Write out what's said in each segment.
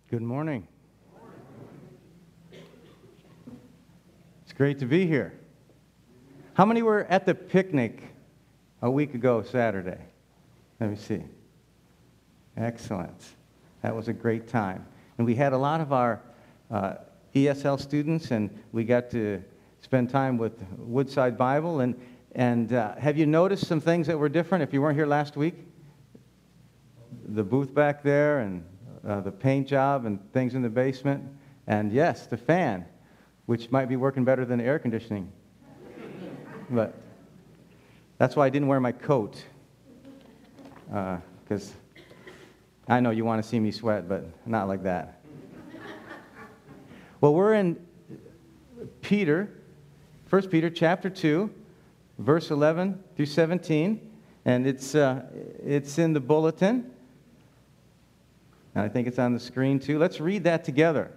Good morning. It's great to be here. How many were at the picnic a week ago Saturday? Let me see. Excellent. That was a great time. And we had a lot of our ESL students, and we got to spend time with Woodside Bible. And have you noticed some things that were different if you weren't here last week? The booth back there, and the paint job, and things in the basement. And yes, the fan, which might be working better than the air conditioning. But that's why I didn't wear my coat. Because I know you want to see me sweat, but not like that. Well, we're in Peter, 1 Peter chapter 2, verse 11 through 17. And it's in the bulletin. And I think it's on the screen too. Let's read that together.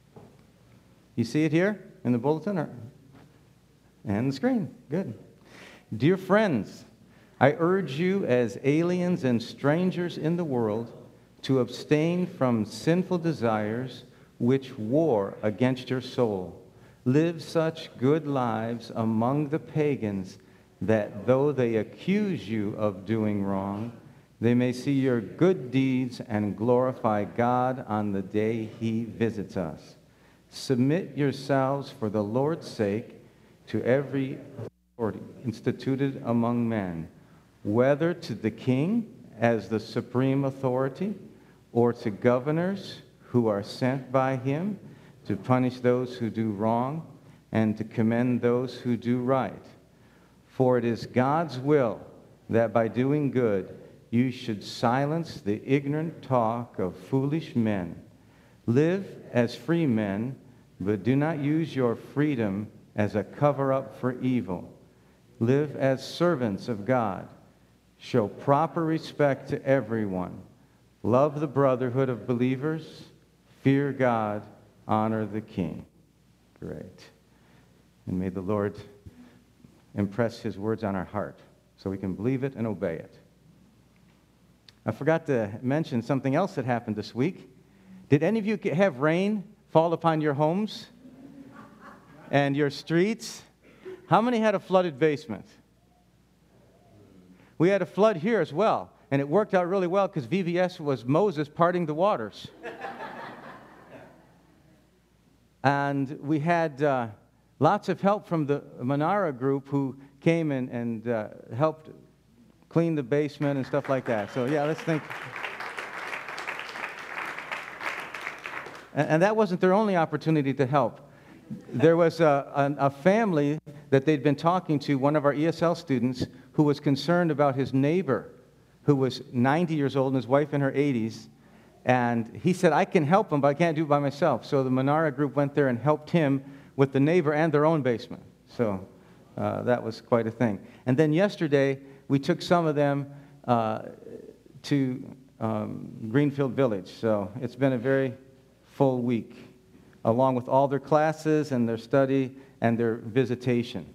You see it here in the bulletin? And the screen. Good. Dear friends, I urge you as aliens and strangers in the world to abstain from sinful desires which war against your soul. Live such good lives among the pagans that though they accuse you of doing wrong, they may see your good deeds and glorify God on the day He visits us. Submit yourselves for the Lord's sake to every authority instituted among men, whether to the king as the supreme authority, or to governors who are sent by him to punish those who do wrong and to commend those who do right. For it is God's will that by doing good you should silence the ignorant talk of foolish men. Live as free men, but do not use your freedom as a cover-up for evil. Live as servants of God. Show proper respect to everyone. Love the brotherhood of believers. Fear God. Honor the King. Great. And may the Lord impress His words on our heart so we can believe it and obey it. I forgot to mention something else that happened this week. Did any of you have rain fall upon your homes and your streets? How many had a flooded basement? We had a flood here as well, and it worked out really well because VBS was Moses parting the waters. And we had lots of help from the Manara group who came and helped clean the basement and stuff like that. So yeah, let's think. And that wasn't their only opportunity to help. There was a family that they'd been talking to, one of our ESL students, who was concerned about his neighbor, who was 90 years old and his wife in her 80s. And he said, I can help him, but I can't do it by myself. So the Manara group went there and helped him with the neighbor and their own basement. So that was quite a thing. And then yesterday, we took some of them to Greenfield Village. So it's been a very full week, along with all their classes and their study and their visitation.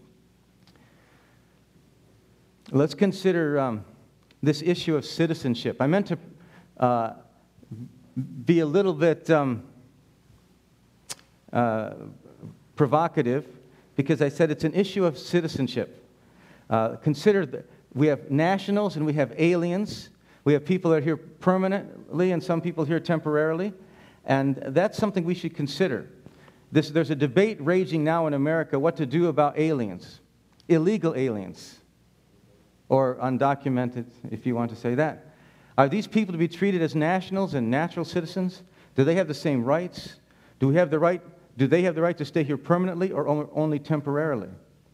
Let's consider this issue of citizenship. I meant to be a little bit provocative because I said it's an issue of citizenship. Consider that we have nationals and we have aliens. We have people that are here permanently and some people here temporarily. And that's something we should consider. There's a debate raging now in America what to do about aliens, illegal aliens, or undocumented, if you want to say that. Are these people to be treated as nationals and natural citizens? Do they have the same rights? Do they have the right to stay here permanently or only temporarily?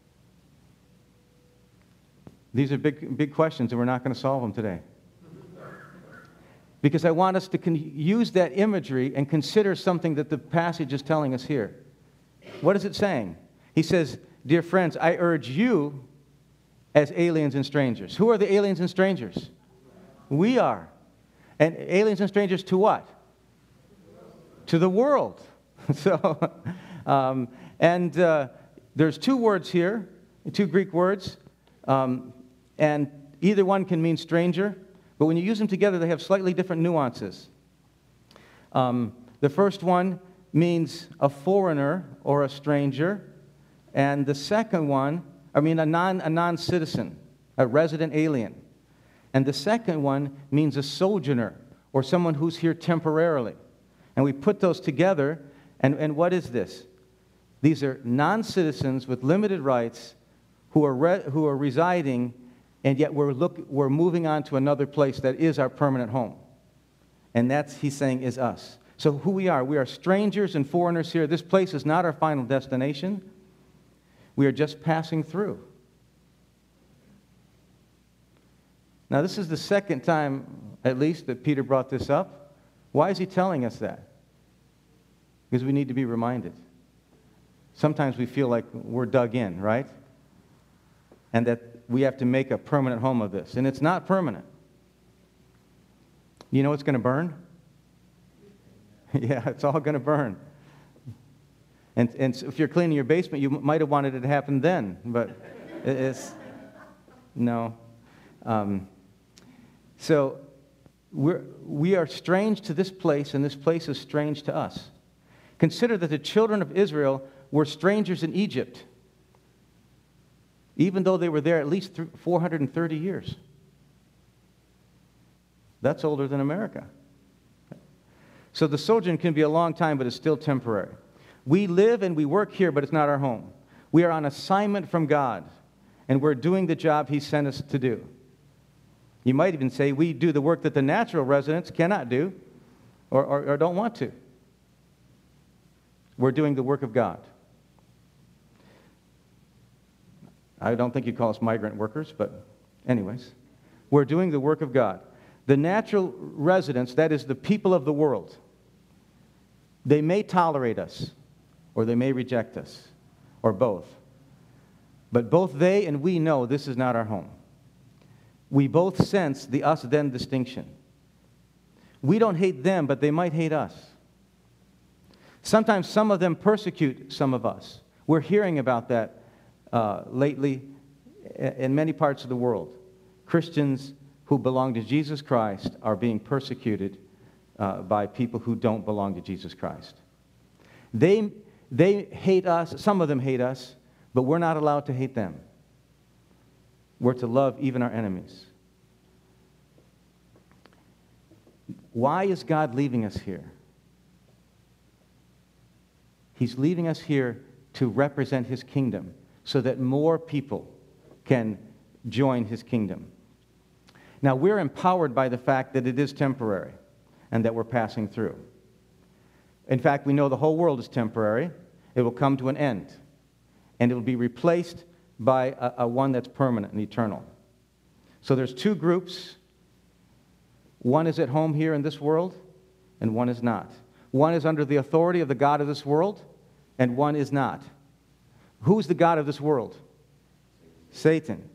These are big questions, and we're not going to solve them today. Because I want us to use that imagery and consider something that the passage is telling us here. What is it saying? He says, dear friends, I urge you as aliens and strangers. Who are the aliens and strangers? We are. And aliens and strangers to what? To the world. So, there's two words here, two Greek words. And either one can mean stranger, but when you use them together, they have slightly different nuances. The first one means a foreigner or a stranger, and the second one, a non-citizen, a resident alien. And the second one means a sojourner, or someone who's here temporarily. And we put those together, and what is this? These are non-citizens with limited rights who are residing, and yet we're moving on to another place that is our permanent home. And that's, he's saying, is us. So who we are strangers and foreigners here. This place is not our final destination. We are just passing through. Now, this is the second time, at least, that Peter brought this up. Why is he telling us that? Because we need to be reminded. Sometimes we feel like we're dug in, right? And that we have to make a permanent home of this. And it's not permanent. You know it's going to burn? Yeah, it's all going to burn. And if you're cleaning your basement, you might have wanted it to happen then. But it's... No. So we are strange to this place, and this place is strange to us. Consider that the children of Israel were strangers in Egypt, even though they were there at least 430 years. That's older than America. So the sojourn can be a long time, but it's still temporary. We live and we work here, but it's not our home. We are on assignment from God, and we're doing the job He sent us to do. You might even say we do the work that the natural residents cannot do or don't want to. We're doing the work of God. I don't think you'd call us migrant workers, but anyways, we're doing the work of God. The natural residents, that is the people of the world, they may tolerate us, or they may reject us, or both. But both they and we know this is not our home. We both sense the us-them distinction. We don't hate them, but they might hate us. Sometimes some of them persecute some of us. We're hearing about that lately in many parts of the world. Christians who belong to Jesus Christ are being persecuted by people who don't belong to Jesus Christ. They hate us, some of them hate us, but we're not allowed to hate them. We're to love even our enemies. Why is God leaving us here? He's leaving us here to represent His kingdom so that more people can join His kingdom. Now, we're empowered by the fact that it is temporary and that we're passing through. In fact, we know the whole world is temporary. It will come to an end, and it will be replaced by a one that's permanent and eternal. So there's two groups. One is at home here in this world, and one is not. One is under the authority of the god of this world, and one is not. Who's the god of this world? Satan.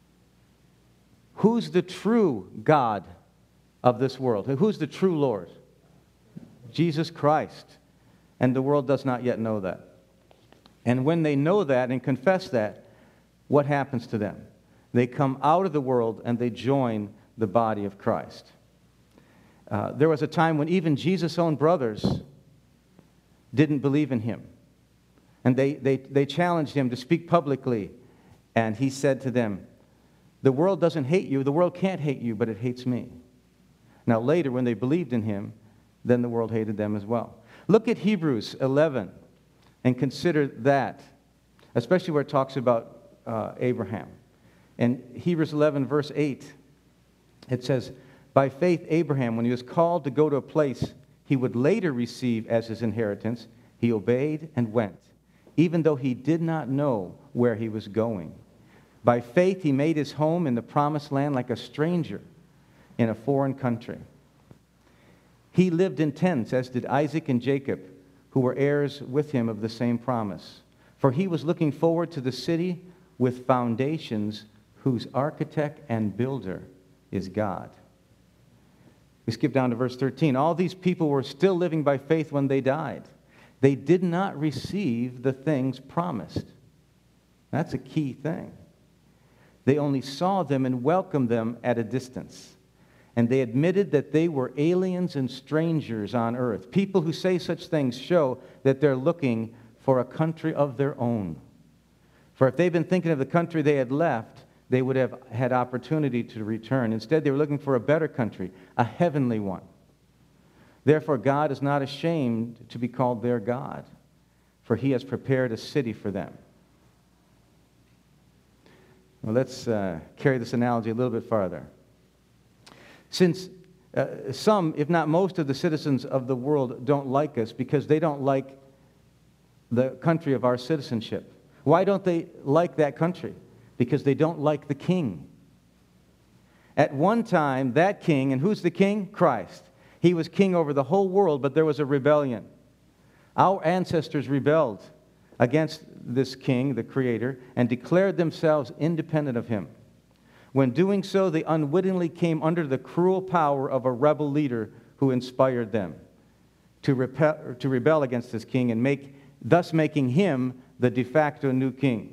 Who's the true God of this world? Who's the true Lord? Jesus Christ. And the world does not yet know that. And when they know that and confess that, what happens to them? They come out of the world and they join the body of Christ. There was a time when even Jesus' own brothers didn't believe in Him. And they challenged Him to speak publicly. And He said to them, "The world doesn't hate you. The world can't hate you, but it hates me." Now later, when they believed in Him, then the world hated them as well. Look at Hebrews 11 and consider that, especially where it talks about Abraham. In Hebrews 11, verse 8, it says, "By faith Abraham, when he was called to go to a place he would later receive as his inheritance, he obeyed and went, even though he did not know where he was going. By faith he made his home in the promised land like a stranger in a foreign country. He lived in tents, as did Isaac and Jacob, who were heirs with him of the same promise. For he was looking forward to the city with foundations, whose architect and builder is God." We skip down to verse 13. "All these people were still living by faith when they died. They did not receive the things promised." That's a key thing. They only saw them and welcomed them at a distance. and they admitted that they were aliens and strangers on earth. People who say such things show that they're looking for a country of their own. For if they'd been thinking of the country they had left, they would have had opportunity to return. Instead, they were looking for a better country, a heavenly one. Therefore, God is not ashamed to be called their God, for he has prepared a city for them. Well, let's carry this analogy a little bit farther. Since some, if not most, of the citizens of the world don't like us because they don't like the country of our citizenship. Why don't they like that country? Because they don't like the king. At one time, that king, and who's the king? Christ. He was king over the whole world, but there was a rebellion. Our ancestors rebelled against this king, the Creator, and declared themselves independent of him. When doing so, they unwittingly came under the cruel power of a rebel leader who inspired them to rebel against this king and thus making him the de facto new king.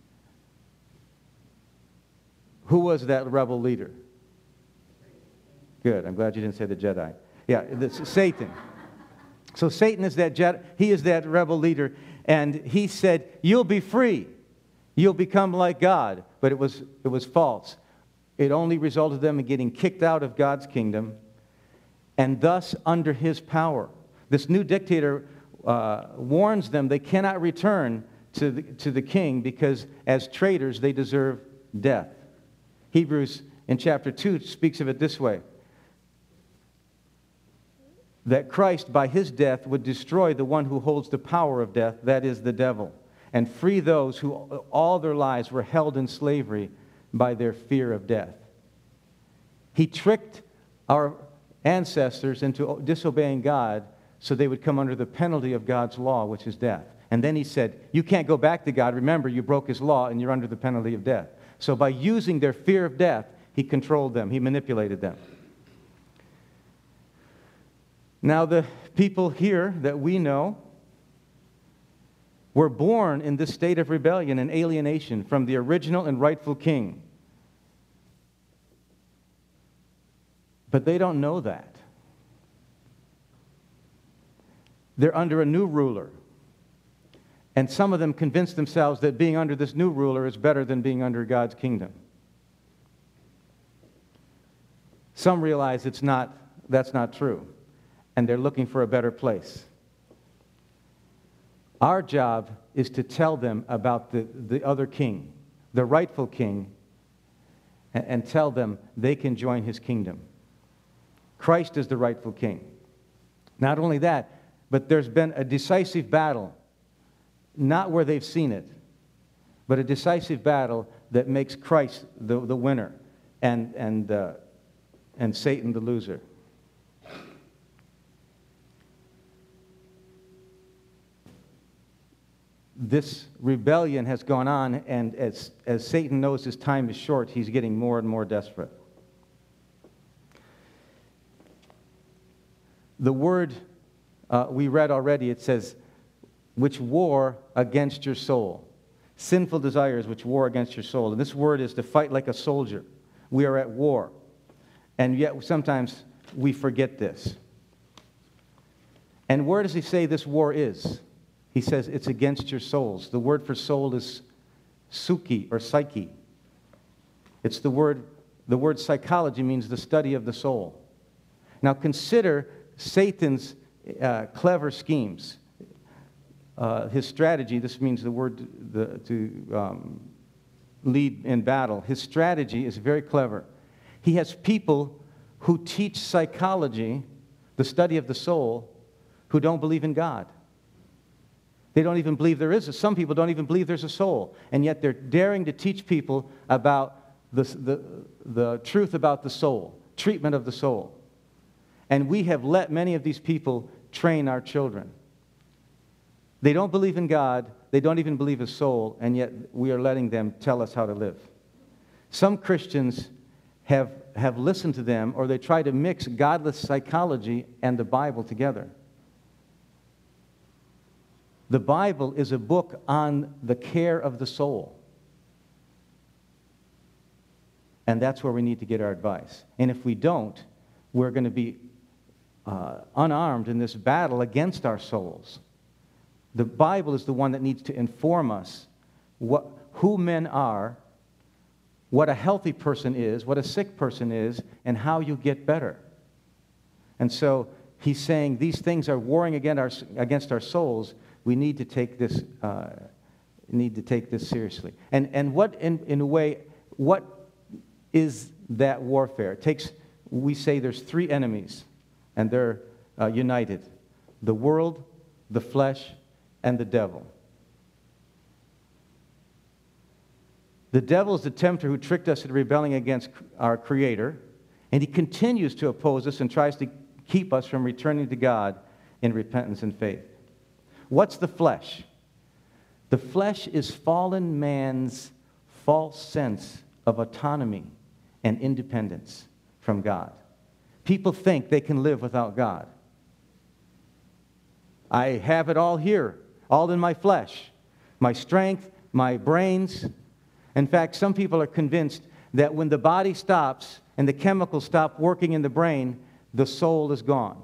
Who was that rebel leader? Good. I'm glad you didn't say the Jedi. Yeah, it's Satan. So Satan is that he is that rebel leader, and he said, "You'll be free. You'll become like God." But it was false. It only resulted in them getting kicked out of God's kingdom, and thus under his power. This new dictator warns them they cannot return to the king because as traitors they deserve death. Hebrews in chapter 2 speaks of it this way: that Christ by his death would destroy the one who holds the power of death, that is the devil, and free those who all their lives were held in slavery by their fear of death. He tricked our ancestors into disobeying God so they would come under the penalty of God's law, which is death. And then he said, you can't go back to God. Remember, you broke his law and you're under the penalty of death. So by using their fear of death, he controlled them. He manipulated them. Now, the people here that we know were born in this state of rebellion and alienation from the original and rightful king. But they don't know that. They're under a new ruler. And some of them convince themselves that being under this new ruler is better than being under God's kingdom. Some realize that's not true, and they're looking for a better place. Our job is to tell them about the other king, the rightful king, and tell them they can join his kingdom. Christ is the rightful king. Not only that, but there's been a decisive battle, not where they've seen it, but a decisive battle that makes Christ the winner and Satan the loser. This rebellion has gone on, and as Satan knows his time is short, he's getting more and more desperate. The word we read already, it says, which war against your soul. Sinful desires which war against your soul. And this word is to fight like a soldier. We are at war. And yet sometimes we forget this. And where does he say this war is? He says it's against your souls. The word for soul is suki or psyche. It's the word psychology means the study of the soul. Now consider Satan's clever schemes. His strategy, this means the word to lead in battle. His strategy is very clever. He has people who teach psychology, the study of the soul, who don't believe in God. They don't even believe there is some people don't even believe there's a soul. And yet they're daring to teach people about the truth about the soul, treatment of the soul. And we have let many of these people train our children. They don't believe in God, they don't even believe in soul, and yet we are letting them tell us how to live. Some Christians have listened to them, or they try to mix godless psychology and the Bible together. The Bible is a book on the care of the soul. And that's where we need to get our advice. And if we don't, we're going to be unarmed in this battle against our souls. The Bible is the one that needs to inform us who men are, what a healthy person is, what a sick person is, and how you get better. And so he's saying these things are warring against our souls. We need to take this seriously. And what, in a way, what is that warfare? We say there's three enemies, and they're united: the world, the flesh, and the devil. The devil is the tempter who tricked us into rebelling against our Creator, and he continues to oppose us and tries to keep us from returning to God in repentance and faith. What's the flesh? The flesh is fallen man's false sense of autonomy and independence from God. People think they can live without God. I have it all here, all in my flesh, my strength, my brains. In fact, some people are convinced that when the body stops and the chemicals stop working in the brain, the soul is gone.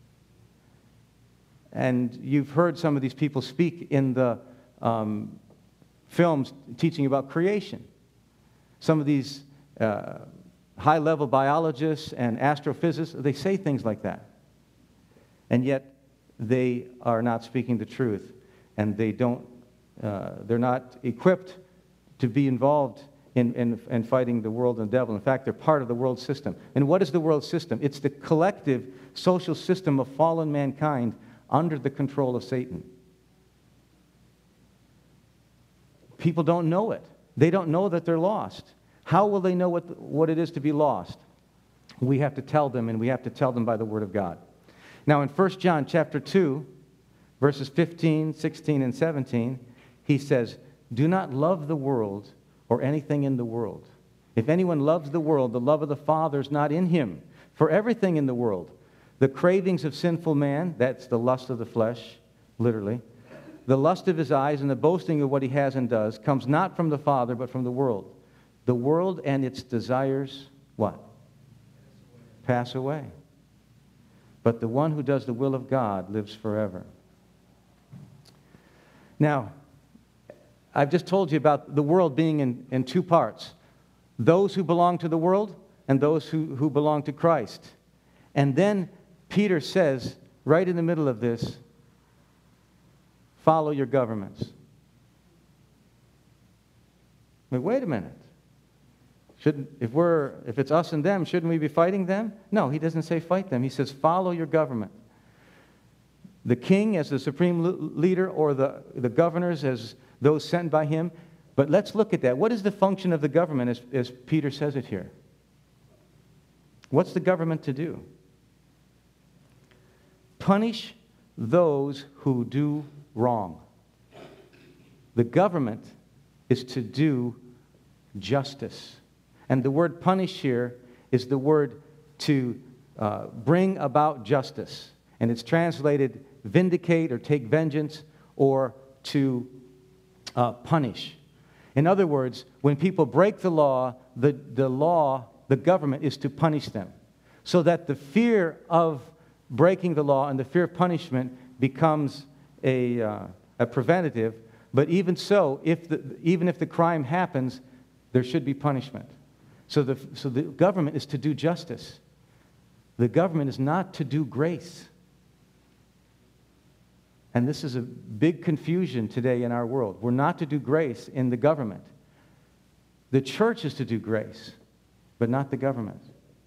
And you've heard some of these people speak in the films teaching about creation. Some of these high-level biologists and astrophysicists, they say things like that. And yet, they are not speaking the truth. And they're not equipped to be involved in fighting the world and the devil. In fact, they're part of the world system. And what is the world system? It's the collective social system of fallen mankind under the control of Satan. People don't know it. They don't know that they're lost. How will they know what it is to be lost? We have to tell them, and we have to tell them by the Word of God. Now, in 1 John chapter 2, verses 15, 16, and 17, he says, "Do not love the world or anything in the world. If anyone loves the world, the love of the Father is not in him. For everything in the world, the cravings of sinful man," that's the lust of the flesh, literally, "the lust of his eyes and the boasting of what he has and does, comes not from the Father, but from the world. The world and its desires," what? Pass away. But the one who does the will of God lives forever. Now, I've just told you about the world being in two parts: those who belong to the world and those who belong to Christ. And then Peter says, right in the middle of this, follow your governments. Wait a minute. If it's us and them, shouldn't we be fighting them? No, he doesn't say fight them. He says follow your government. The king as the supreme leader, or the governors as those sent by him. But let's look at that. What is the function of the government as Peter says it here? What's the government to do? Punish those who do wrong. The government is to do justice. And the word punish here is the word to bring about justice. And it's translated vindicate or take vengeance, or to punish. In other words, when people break the law, the government is to punish them. So that the fear of breaking the law and the fear of punishment becomes a preventative. But even so, even if the crime happens, there should be punishment. So the government is to do justice. The government is not to do grace. And this is a big confusion today in our world. We're not to do grace in the government. The church is to do grace, but not the government.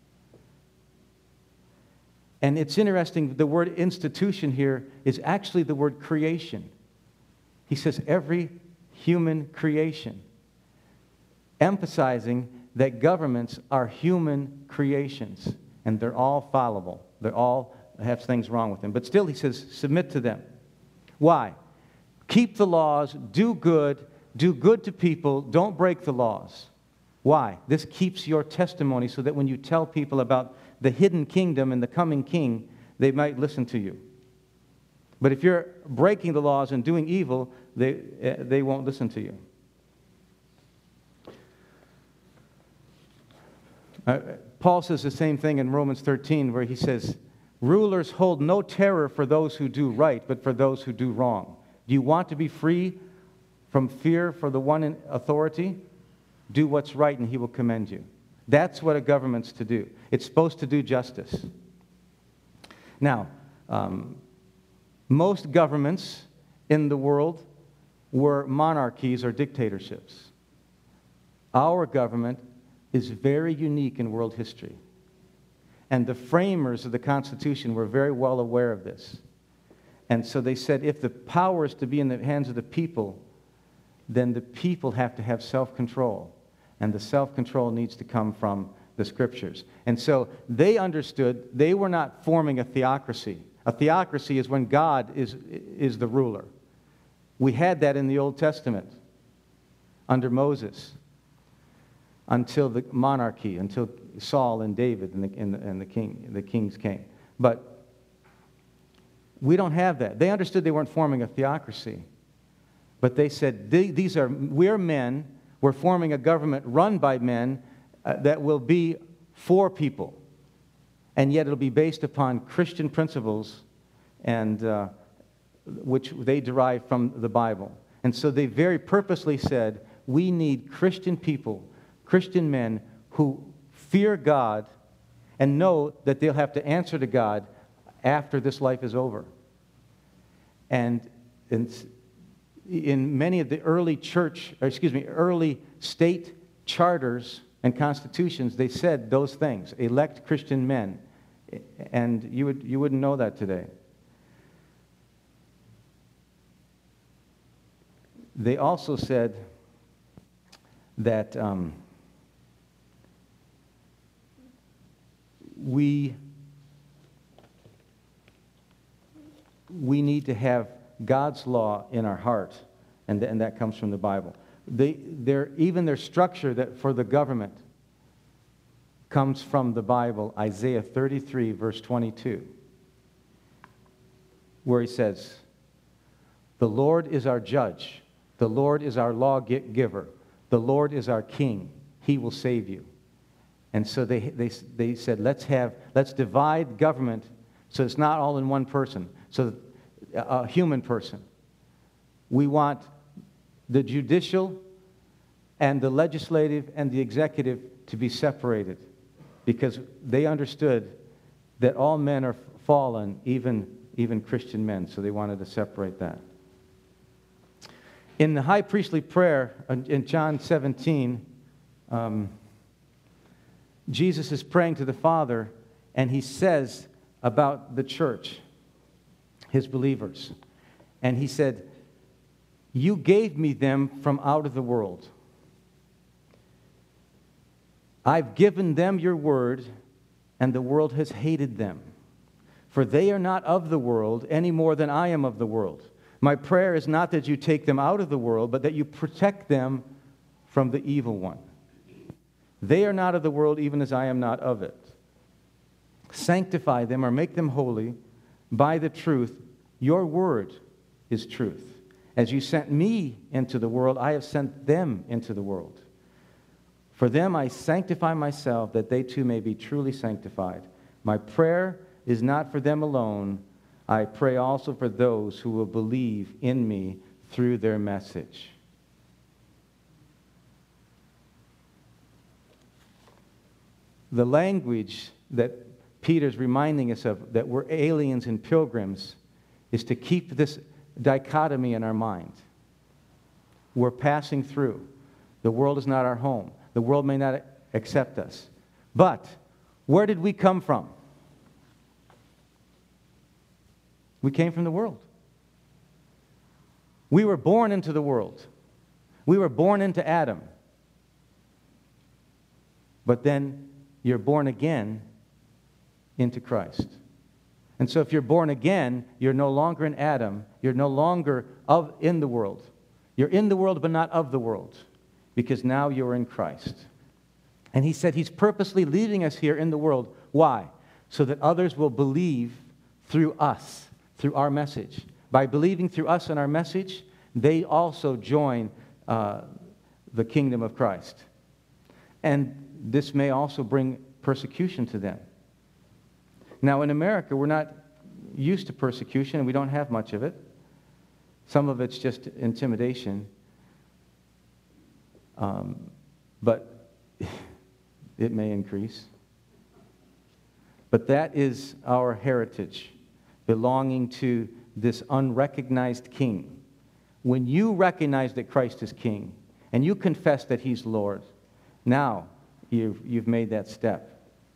And it's interesting, the word institution here is actually the word creation. He says every human creation, emphasizing that governments are human creations, and they're all fallible. They all have things wrong with them. But still, he says, submit to them. Why? Keep the laws, do good to people, don't break the laws. Why? This keeps your testimony so that when you tell people about the hidden kingdom and the coming king, they might listen to you. But if you're breaking the laws and doing evil, they won't listen to you. Paul says the same thing in Romans 13, where he says, rulers hold no terror for those who do right, but for those who do wrong. Do you want to be free from fear for the one in authority? Do what's right and he will commend you. That's what a government's to do. It's supposed to do justice. Now, most governments in the world were monarchies or dictatorships. Our government is very unique in world history. And the framers of the Constitution were very well aware of this. And so they said, if the power is to be in the hands of the people, then the people have to have self-control. And the self-control needs to come from the Scriptures. And so they understood they were not forming a theocracy. A theocracy is when God is the ruler. We had that in the Old Testament under Moses until the monarchy, until Saul and David and the kings came. But we don't have that. They understood they weren't forming a theocracy. But they said, we're men, we're forming a government run by men that will be for people. And yet it'll be based upon Christian principles and which they derive from the Bible. And so they very purposely said, we need Christian people, Christian men who fear God and know that they'll have to answer to God after this life is over. And in many of the early early state charters and constitutions, they said those things, elect Christian men. And you wouldn't know that today. They also said that we need to have God's law in our heart, and that comes from the Bible. Even their structure that for the government comes from the Bible, Isaiah 33, verse 22, where he says, the Lord is our judge. The Lord is our lawgiver. The Lord is our king. He will save you. And so they said, let's divide government so it's not all in one person, so a human person. We want the judicial and the legislative and the executive to be separated because they understood that all men are fallen, even Christian men, so they wanted to separate that. In the high priestly prayer in John 17, Jesus is praying to the Father, and he says about the church, his believers, and he said, you gave me them from out of the world. I've given them your word, and the world has hated them. For they are not of the world any more than I am of the world. My prayer is not that you take them out of the world, but that you protect them from the evil one. They are not of the world, even as I am not of it. Sanctify them or make them holy by the truth. Your word is truth. As you sent me into the world, I have sent them into the world. For them I sanctify myself, that they too may be truly sanctified. My prayer is not for them alone. I pray also for those who will believe in me through their message. The language that Peter's reminding us of, that we're aliens and pilgrims, is to keep this dichotomy in our mind. We're passing through. The world is not our home. The world may not accept us. But where did we come from? We came from the world. We were born into the world. We were born into Adam. But then you're born again into Christ. And so if you're born again, you're no longer in Adam. You're no longer in the world. You're in the world, but not of the world. Because now you're in Christ. And he said he's purposely leaving us here in the world. Why? So that others will believe through us, through our message. By believing through us and our message, they also join the kingdom of Christ. And this may also bring persecution to them. Now, in America, we're not used to persecution, and we don't have much of it. Some of it's just intimidation. But it may increase. But that is our heritage, belonging to this unrecognized king. When you recognize that Christ is king, and you confess that he's Lord, now you've made that step.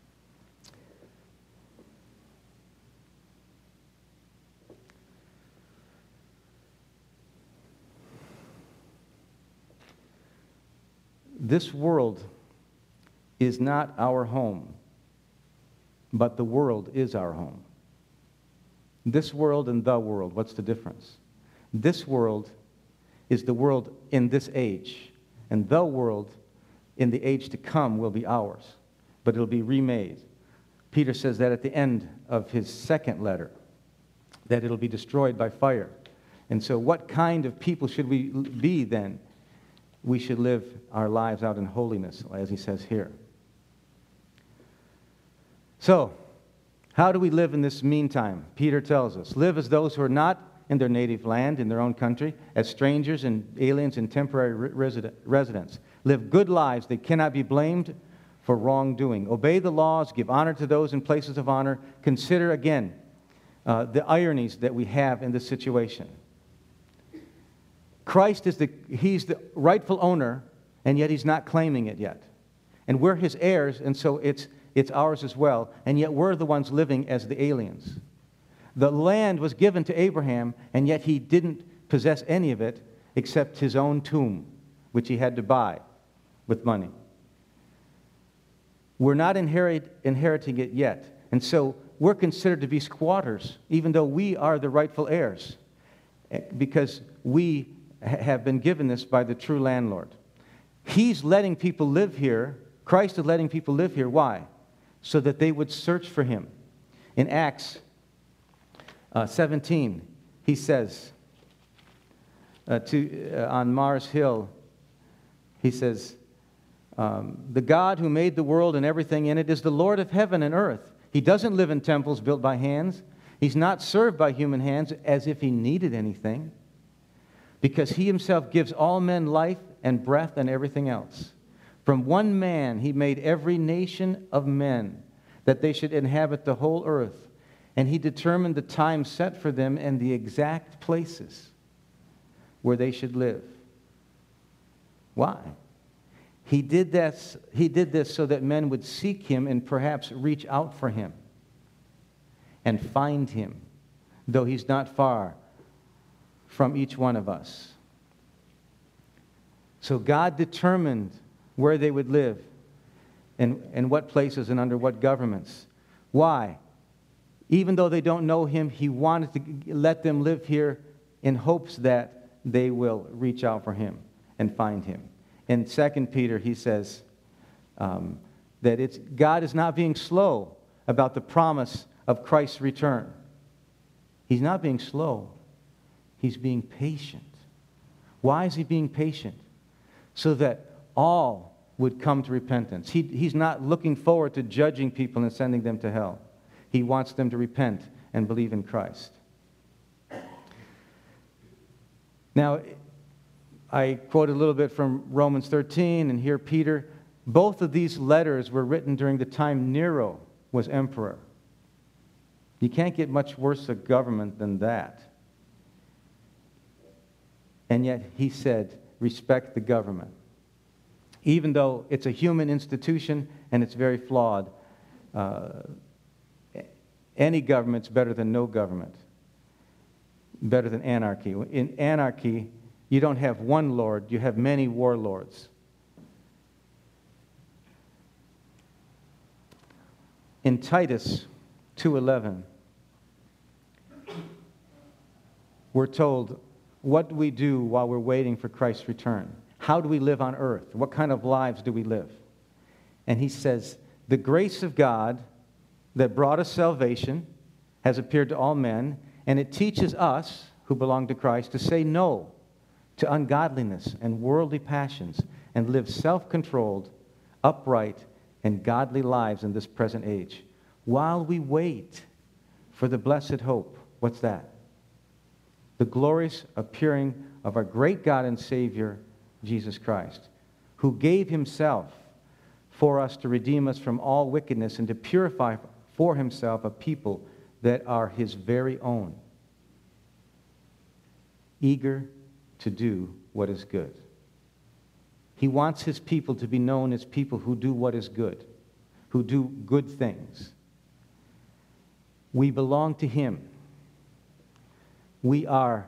This world is not our home, but the world is our home. This world and the world, what's the difference? This world is the world in this age, and the world in the age to come will be ours, but it'll be remade. Peter says that at the end of his second letter, that it'll be destroyed by fire. And so what kind of people should we be then? We should live our lives out in holiness, as he says here. So, how do we live in this meantime? Peter tells us, live as those who are not in their native land, in their own country, as strangers and aliens and temporary residents. Live good lives that cannot be blamed for wrongdoing. Obey the laws, give honor to those in places of honor. Consider again the ironies that we have in this situation. Christ he's the rightful owner, and yet he's not claiming it yet. And we're his heirs, and so it's ours as well, and yet we're the ones living as the aliens. The land was given to Abraham, and yet he didn't possess any of it except his own tomb, which he had to buy with money. We're not inheriting it yet, and so we're considered to be squatters, even though we are the rightful heirs, because we have been given this by the true landlord. He's letting people live here. Christ is letting people live here. Why? So that they would search for him. In Acts 17, he says, on Mars Hill, he says, the God who made the world and everything in it is the Lord of heaven and earth. He doesn't live in temples built by hands. He's not served by human hands as if he needed anything, because he himself gives all men life and breath and everything else. From one man he made every nation of men, that they should inhabit the whole earth. And he determined the time set for them and the exact places where they should live. Why? He did this so that men would seek him and perhaps reach out for him and find him, though he's not far from each one of us. So God determined where they would live and what places and under what governments. Why? Even though they don't know him, he wanted to let them live here in hopes that they will reach out for him and find him. In 2 Peter, he says that God is not being slow about the promise of Christ's return. He's not being slow. He's being patient. Why is he being patient? So that all would come to repentance. He's not looking forward to judging people and sending them to hell. He wants them to repent and believe in Christ. Now, I quoted a little bit from Romans 13, and here Peter. Both of these letters were written during the time Nero was emperor. You can't get much worse a government than that. And yet he said, respect the government. Even though it's a human institution and it's very flawed, any government's better than no government, better than anarchy. In anarchy, you don't have one lord, you have many warlords. In Titus 2:11, we're told, what do we do while we're waiting for Christ's return? How do we live on earth? What kind of lives do we live? And he says, the grace of God that brought us salvation has appeared to all men, and it teaches us, who belong to Christ, to say no to ungodliness and worldly passions, and live self-controlled, upright, and godly lives in this present age, while we wait for the blessed hope. What's that? The glorious appearing of our great God and Savior, Jesus Christ, who gave himself for us to redeem us from all wickedness and to purify for himself a people that are his very own, eager to do what is good. He wants his people to be known as people who do what is good, who do good things. We belong to him. We are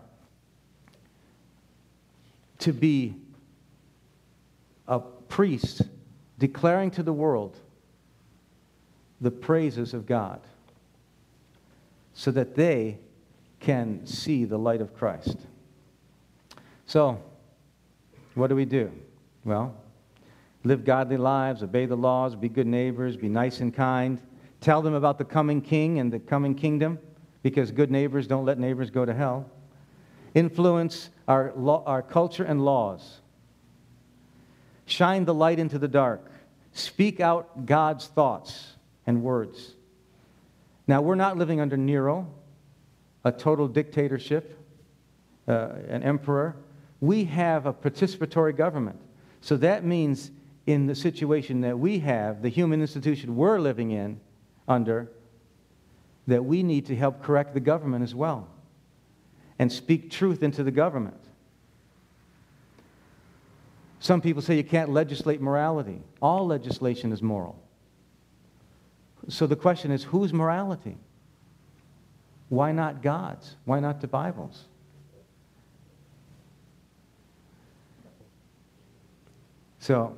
to be a priest declaring to the world the praises of God so that they can see the light of Christ. So, what do? Well, live godly lives, obey the laws, be good neighbors, be nice and kind. Tell them about the coming king and the coming kingdom, because good neighbors don't let neighbors go to hell. Influence our culture and laws. Shine the light into the dark. Speak out God's thoughts and words. Now, we're not living under Nero, a total dictatorship, an emperor. We have a participatory government. So that means in the situation that we have, the human institution we're living in, under, that we need to help correct the government as well and speak truth into the government. Some people say you can't legislate morality. All legislation is moral. So the question is, whose morality? Why not God's? Why not the Bible's? So,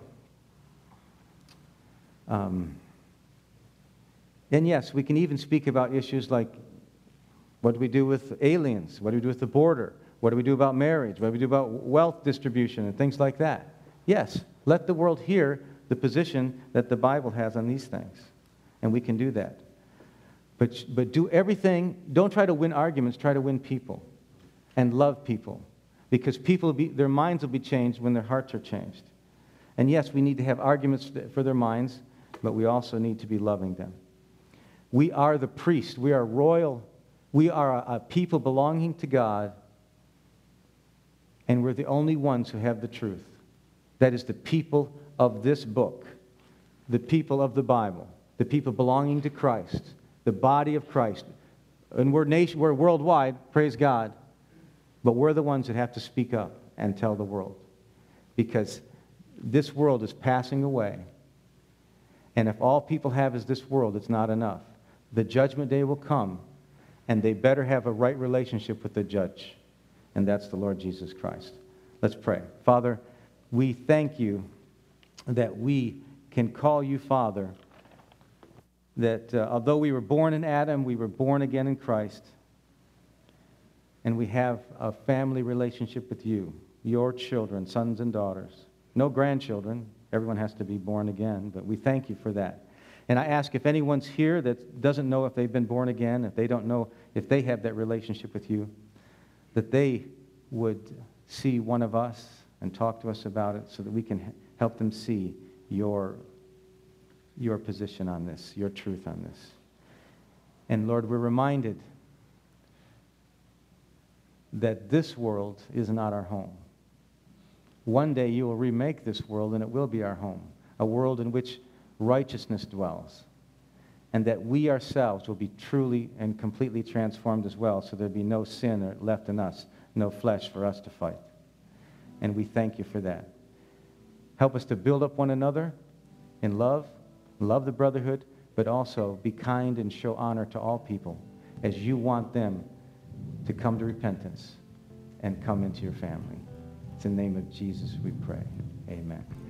and yes, we can even speak about issues like, what do we do with aliens? What do we do with the border? What do we do about marriage? What do we do about wealth distribution and things like that? Yes, let the world hear the position that the Bible has on these things. And we can do that. But do everything, don't try to win arguments, try to win people. And love people. Because their minds will be changed when their hearts are changed. And yes, we need to have arguments for their minds, but we also need to be loving them. We are the priest. We are royal. We are a people belonging to God, and we're the only ones who have the truth. That is the people of this book, the people of the Bible, the people belonging to Christ, the body of Christ. And we're worldwide, praise God, but we're the ones that have to speak up and tell the world. Because this world is passing away. And if all people have is this world, it's not enough. The judgment day will come, and they better have a right relationship with the judge. And that's the Lord Jesus Christ. Let's pray. Father, we thank you that we can call you Father, that although we were born in Adam, we were born again in Christ, and we have a family relationship with you, your children, sons and daughters. No grandchildren. Everyone has to be born again, but we thank you for that. And I ask if anyone's here that doesn't know if they've been born again, if they don't know if they have that relationship with you, that they would see one of us and talk to us about it so that we can help them see your position on this, your truth on this. And Lord, we're reminded that this world is not our home. One day you will remake this world and it will be our home, a world in which righteousness dwells, and that we ourselves will be truly and completely transformed as well, so there'll be no sin left in us, no flesh for us to fight. And we thank you for that. Help us to build up one another in love the brotherhood, but also be kind and show honor to all people as you want them to come to repentance and come into your family. It's in the name of Jesus we pray. Amen.